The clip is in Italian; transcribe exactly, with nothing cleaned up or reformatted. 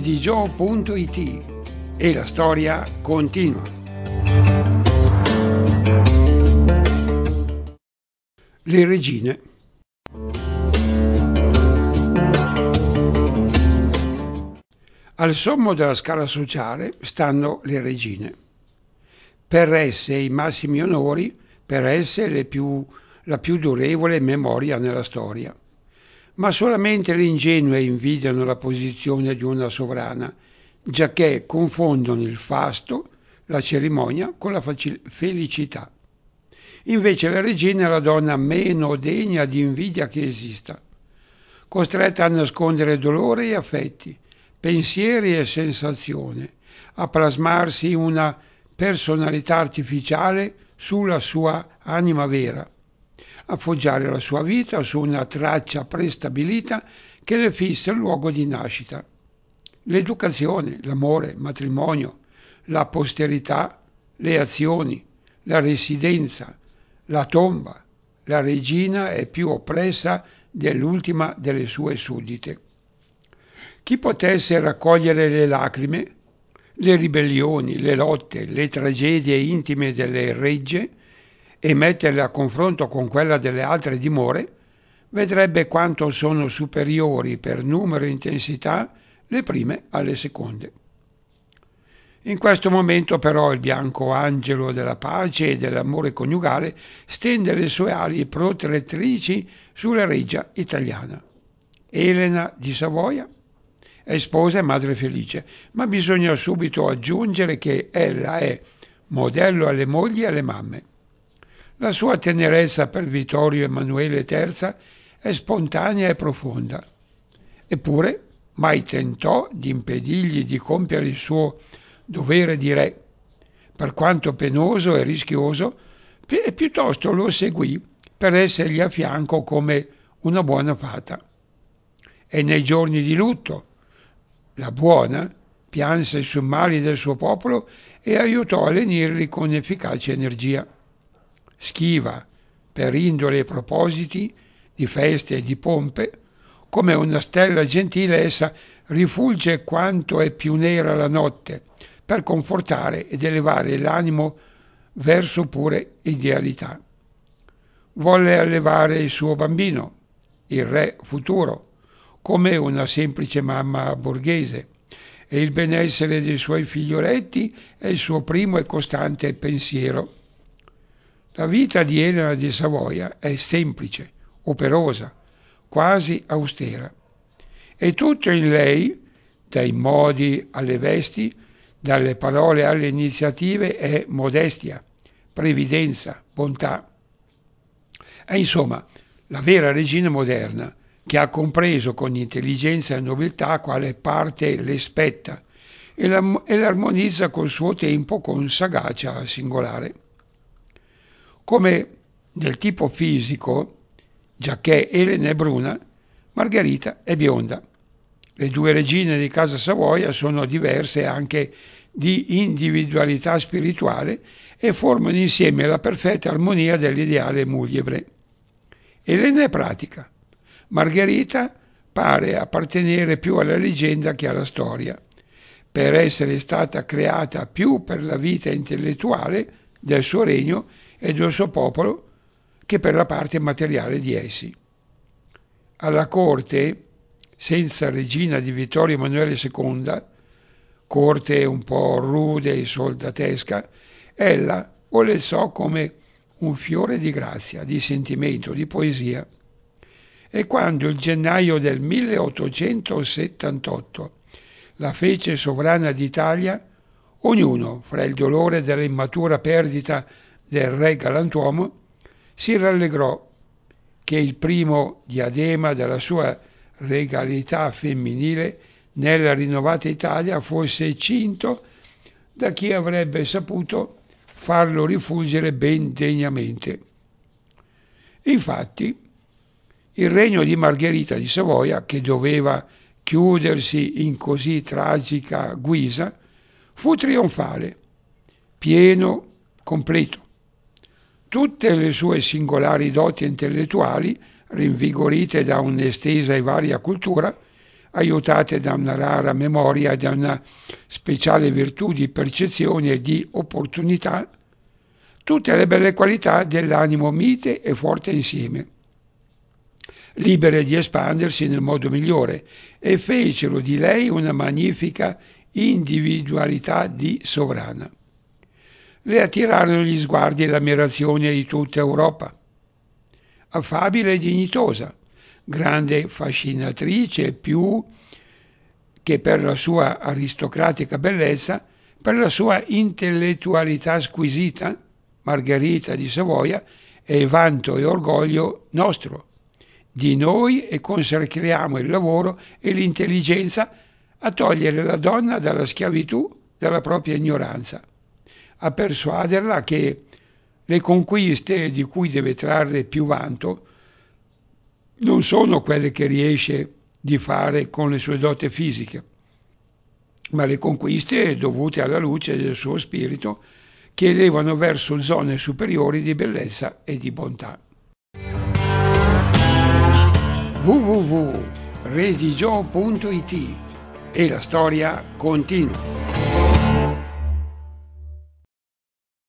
edigio punto it e la storia continua. Le regine. Al sommo della scala sociale stanno le regine. Per esse i massimi onori, per esse le più, la più durevole memoria nella storia. Ma solamente le ingenue invidiano la posizione di una sovrana, giacché confondono il fasto, la cerimonia, con la facil- felicità. Invece la regina è la donna meno degna di invidia che esista, costretta a nascondere dolore e affetti, pensieri e sensazioni, a plasmarsi una personalità artificiale sulla sua anima vera, a foggiare la sua vita su una traccia prestabilita che le fissa il luogo di nascita. L'educazione, l'amore, il matrimonio, la posterità, le azioni, la residenza, la tomba. La regina è più oppressa dell'ultima delle sue suddite. Chi potesse raccogliere le lacrime, le ribellioni, le lotte, le tragedie intime delle regge e metterle a confronto con quella delle altre dimore, vedrebbe quanto sono superiori per numero e intensità le prime alle seconde. In questo momento però il bianco angelo della pace e dell'amore coniugale stende le sue ali protettrici sulla reggia italiana. Elena di Savoia è sposa e madre felice, ma bisogna subito aggiungere che ella è modello alle mogli e alle mamme. La sua tenerezza per Vittorio Emanuele terzo è spontanea e profonda. Eppure mai tentò di impedirgli di compiere il suo dovere di re, per quanto penoso e rischioso, e piuttosto lo seguì per essergli a fianco come una buona fata. E nei giorni di lutto, la buona pianse sui mali del suo popolo e aiutò a lenirli con efficace energia. Schiva, per indole e propositi, di feste e di pompe, come una stella gentile essa rifulge quanto è più nera la notte, per confortare ed elevare l'animo verso pure idealità. Volle allevare il suo bambino, il re futuro, come una semplice mamma borghese, e il benessere dei suoi figlioletti è il suo primo e costante pensiero. La vita di Elena di Savoia è semplice, operosa, quasi austera. E tutto in lei, dai modi alle vesti, dalle parole alle iniziative, è modestia, previdenza, bontà. È insomma la vera regina moderna, che ha compreso con intelligenza e nobiltà quale parte le spetta e l'armonizza col suo tempo con sagacia singolare. Come del tipo fisico, giacché Elena è bruna, Margherita è bionda. Le due regine di casa Savoia sono diverse anche di individualità spirituale e formano insieme la perfetta armonia dell'ideale mulievre. Elena è pratica. Margherita pare appartenere più alla leggenda che alla storia, per essere stata creata più per la vita intellettuale del suo regno e del suo popolo che per la parte materiale di essi. Alla corte, senza regina di Vittorio Emanuele secondo, corte un po' rude e soldatesca, ella oleggiò come un fiore di grazia, di sentimento, di poesia. E quando il gennaio del milleottocentosettantotto la fece sovrana d'Italia, ognuno, fra il dolore della immatura perdita del re galantuomo, si rallegrò che il primo diadema della sua regalità femminile nella rinnovata Italia fosse cinto da chi avrebbe saputo farlo rifulgere ben degnamente. Infatti, il regno di Margherita di Savoia, che doveva chiudersi in così tragica guisa, fu trionfale, pieno, completo. Tutte le sue singolari doti intellettuali, rinvigorite da un'estesa e varia cultura, aiutate da una rara memoria e da una speciale virtù di percezione e di opportunità, tutte le belle qualità dell'animo mite e forte insieme, libere di espandersi nel modo migliore, e fecero di lei una magnifica individualità di sovrana. Le attirarono gli sguardi e l'ammirazione di tutta Europa. Affabile e dignitosa, grande fascinatrice più che per la sua aristocratica bellezza, per la sua intellettualità squisita, Margherita di Savoia è vanto e orgoglio nostro, di noi, e consacriamo il lavoro e l'intelligenza a togliere la donna dalla schiavitù della propria ignoranza, a persuaderla che le conquiste di cui deve trarre più vanto non sono quelle che riesce di fare con le sue doti fisiche, ma le conquiste dovute alla luce del suo spirito, che elevano verso zone superiori di bellezza e di bontà. w w w punto redigio punto it E la storia continua.